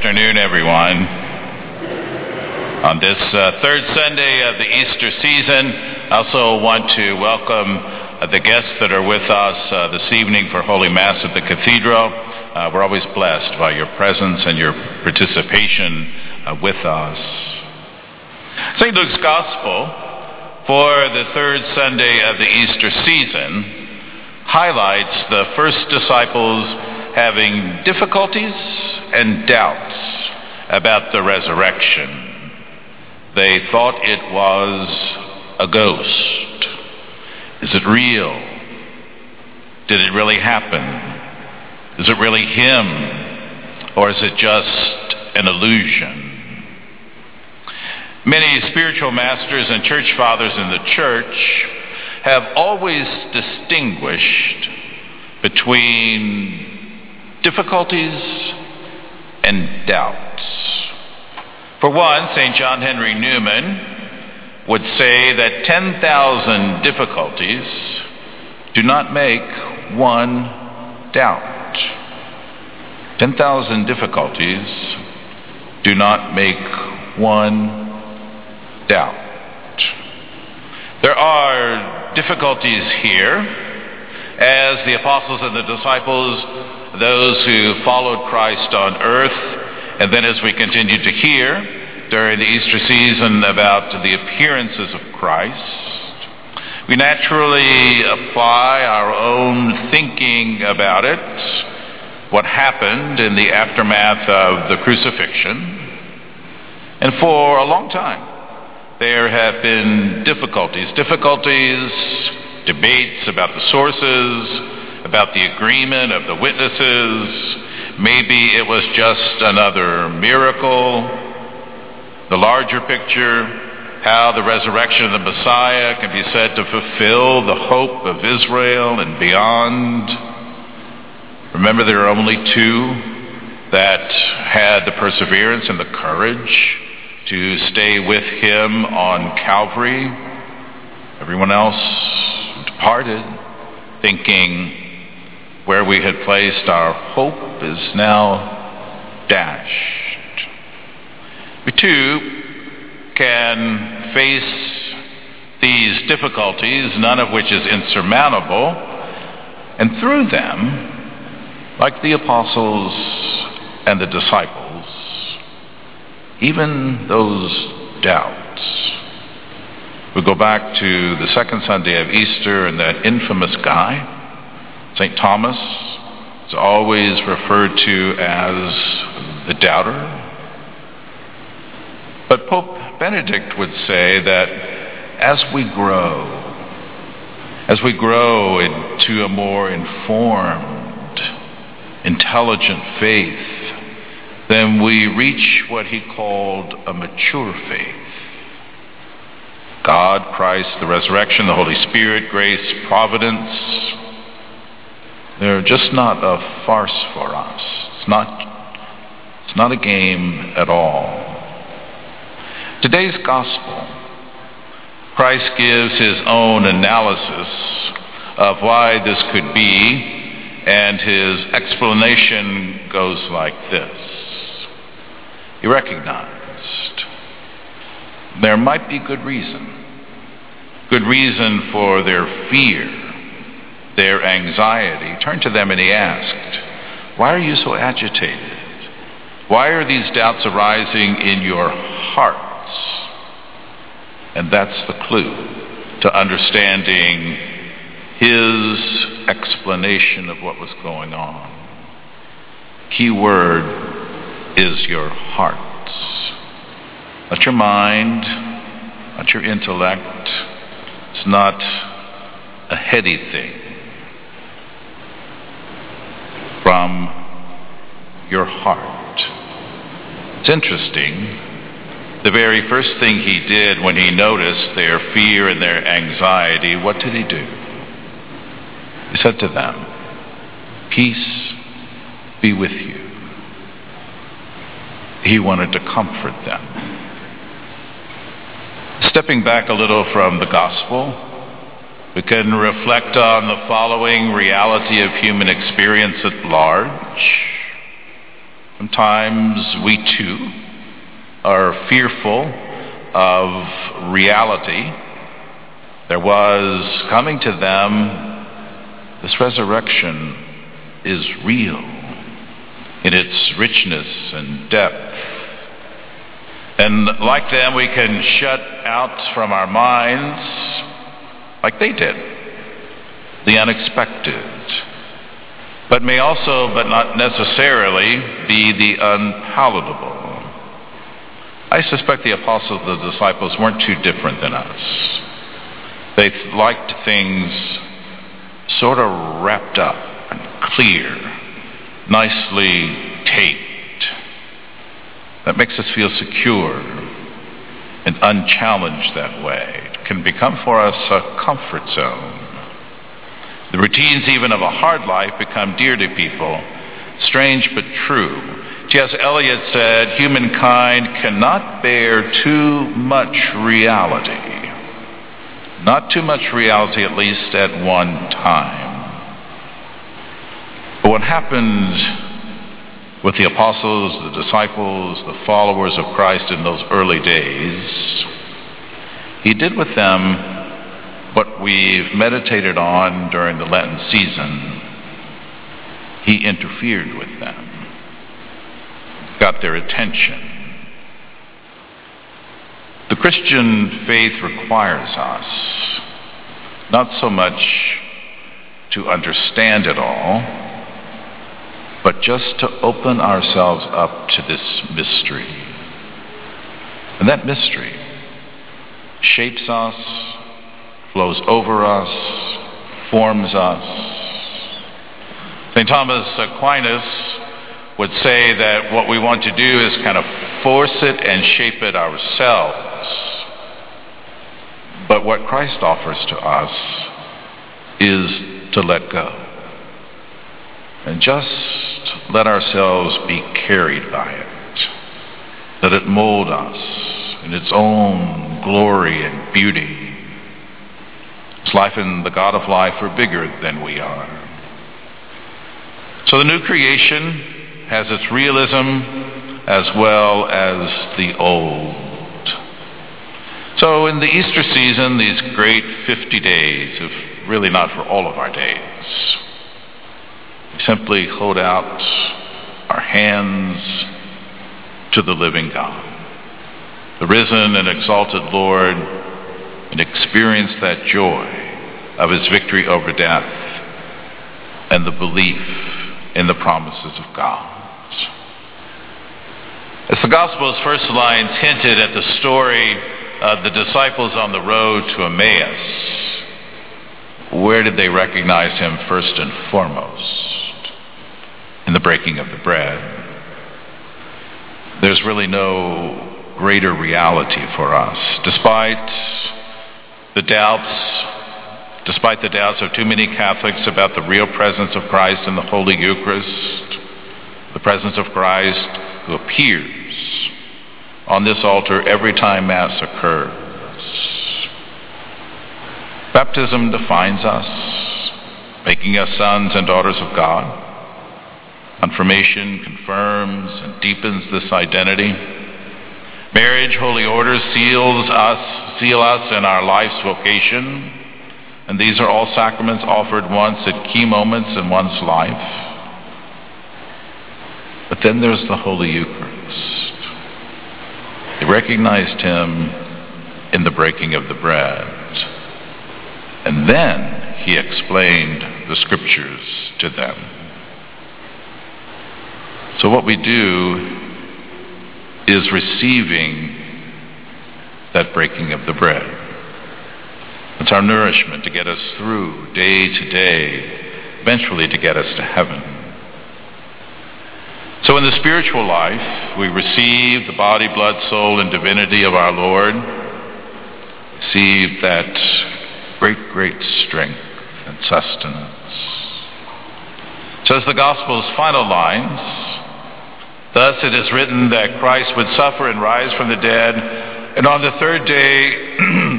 afternoon, everyone. On this third Sunday of the Easter season, I also want to welcome the guests that are with us this evening for Holy Mass at the Cathedral. We're always blessed by your presence and your participation with us. St. Luke's Gospel for the third Sunday of the Easter season highlights the first disciples having difficulties and doubts about the resurrection. They thought it was a ghost. Is it real? Did it really happen? Is it really him? Or is it just an illusion? Many spiritual masters and church fathers in the church have always distinguished between difficulties and doubts. For one, St. John Henry Newman would say that 10,000 difficulties do not make one doubt. 10,000 difficulties do not make one doubt. There are difficulties here as the apostles and the disciples, those who followed Christ on earth, and then as we continue to hear during the Easter season about the appearances of Christ, we naturally apply our own thinking about it, what happened in the aftermath of the crucifixion. And for a long time, there have been difficulties, debates about the sources, about the agreement of the witnesses. Maybe it was just another miracle. The larger picture, how the resurrection of the Messiah can be said to fulfill the hope of Israel and beyond. Remember, there are only two that had the perseverance and the courage to stay with him on Calvary. Everyone else departed, thinking where we had placed our hope is now dashed. We too can face these difficulties, none of which is insurmountable, and through them, like the apostles and the disciples, even those doubts. We go back to the second Sunday of Easter and that infamous guy, St. Thomas, is always referred to as the doubter. But Pope Benedict would say that as we grow into a more informed, intelligent faith, then we reach what he called a mature faith. God, Christ, the resurrection, the Holy Spirit, grace, providence, they're just not a farce for us. It's not a game at all. Today's gospel, Christ gives his own analysis of why this could be, and his explanation goes like this. He recognized there might be good reason for their fear, their anxiety. Turned to them and he asked, "Why are you so agitated? Why are these doubts arising in your hearts?" And that's the clue to understanding his explanation of what was going on. Key word is your hearts. Not your mind, not your intellect. It's not a heady thing. From your heart. It's interesting. The very first thing he did when he noticed their fear and their anxiety, what did he do? He said to them, "Peace be with you." He wanted to comfort them. Stepping back a little from the gospel, we can reflect on the following reality of human experience at large. Sometimes we too are fearful of reality. There was coming to them, this resurrection is real in its richness and depth. And like them, we can shut out from our minds, like they did, the unexpected, but may also, but not necessarily, be the unpalatable. I suspect the apostles and the disciples weren't too different than us. They liked things sort of wrapped up and clear, nicely taped. That makes us feel secure and unchallenged that way. It can become for us a comfort zone. The routines even of a hard life become dear to people. Strange but true. T.S. Eliot said, humankind cannot bear too much reality. Not too much reality, at least at one time. But what happened with the apostles, the disciples, the followers of Christ in those early days, he did with them what we've meditated on during the Lenten season. He interfered with them, got their attention. The Christian faith requires us not so much to understand it all, but just to open ourselves up to this mystery. And that mystery shapes us, flows over us, forms us. St. Thomas Aquinas would say that what we want to do is kind of force it and shape it ourselves. But what Christ offers to us is to let go and just let ourselves be carried by it. Let it mold us in its own glory and beauty. His life and the God of life are bigger than we are. So the new creation has its realism as well as the old. So in the Easter season, these great 50 days, if really not for all of our days, we simply hold out our hands to the living God, the risen and exalted Lord, and experience that joy of his victory over death and the belief in the promises of God. As the Gospel's first lines hinted at the story of the disciples on the road to Emmaus, where did they recognize him first and foremost? In the breaking of the bread. There's really no greater reality for us. Despite the doubts of too many Catholics about the real presence of Christ in the Holy Eucharist, the presence of Christ who appears on this altar every time Mass occurs. Baptism defines us, making us sons and daughters of God. Confirmation confirms and deepens this identity. Marriage, holy orders seal us in our life's vocation. And these are all sacraments offered once at key moments in one's life. But then there's the Holy Eucharist. They recognized him in the breaking of the bread. And then he explained the scriptures to them. So what we do is receiving that breaking of the bread. It's our nourishment to get us through day to day, eventually to get us to heaven. So in the spiritual life, we receive the body, blood, soul, and divinity of our Lord, receive that great strength and sustenance. So as the Gospel's final lines, thus it is written that Christ would suffer and rise from the dead, and on the third day,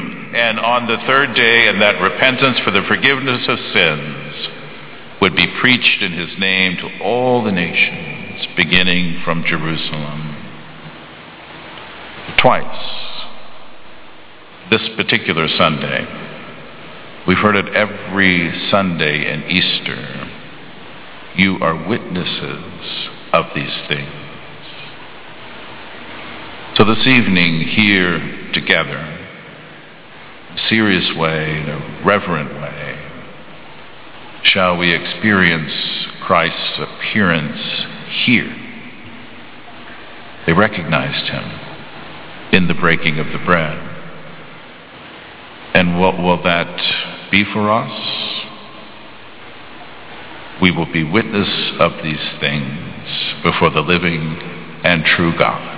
and that repentance for the forgiveness of sins would be preached in his name to all the nations. nations, beginning from Jerusalem. Twice, this particular Sunday, we've heard it every Sunday in Easter, you are witnesses of these things. So this evening, here together, in a serious way, in a reverent way, shall we experience Christ's appearance here. They recognized him in the breaking of the bread. And what will that be for us? We will be witness of these things before the living and true God.